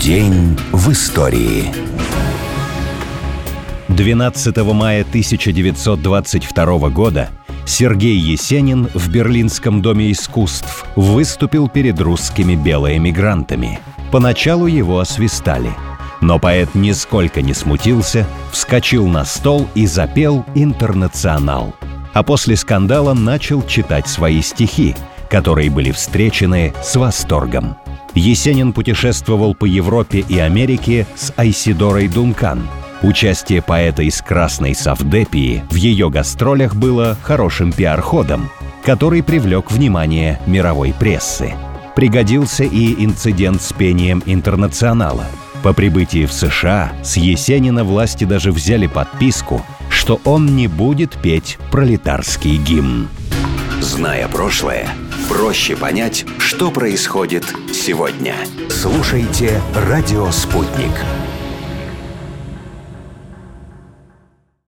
День в истории. 12 мая 1922 года Сергей Есенин в Берлинском доме искусств выступил перед русскими белоэмигрантами. Поначалу его освистали. Но поэт нисколько не смутился, вскочил на стол и запел «Интернационал». А после скандала начал читать свои стихи, которые были встречены с восторгом. Есенин путешествовал по Европе и Америке с Айседорой Дункан. Участие поэта из Красной Савдепии в ее гастролях было хорошим пиар-ходом, который привлек внимание мировой прессы. Пригодился и инцидент с пением «Интернационала». По прибытии в США с Есенина власти даже взяли подписку, что он не будет петь пролетарский гимн. Зная прошлое, проще понять, что происходит сегодня. Слушайте «Радио Спутник».